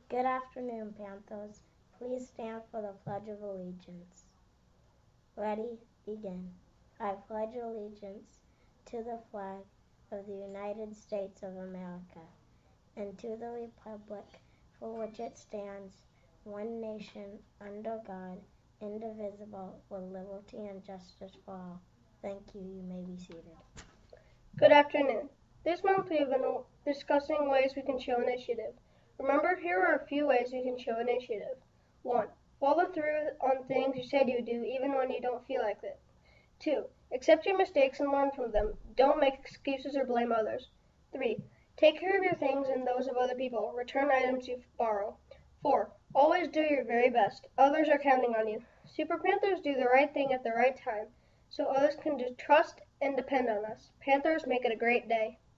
Good afternoon, Panthers. Please stand for the Pledge of Allegiance. Ready, begin. I pledge allegiance to the flag of the United States of America and to the republic for which it stands, one nation, under God, indivisible, with liberty and justice for all. Thank you. You may be seated. Good afternoon. This month we have been discussing ways we can show initiative. Remember, here are a few ways you can show initiative. 1. Follow through on things you said you would do even when you don't feel like it. 2. Accept your mistakes and learn from them. Don't make excuses or blame others. 3. Take care of your things and those of other people. Return items you borrow. 4. Always do your very best. Others are counting on you. Super Panthers do the right thing at the right time, so others can trust and depend on us. Panthers, make it a great day.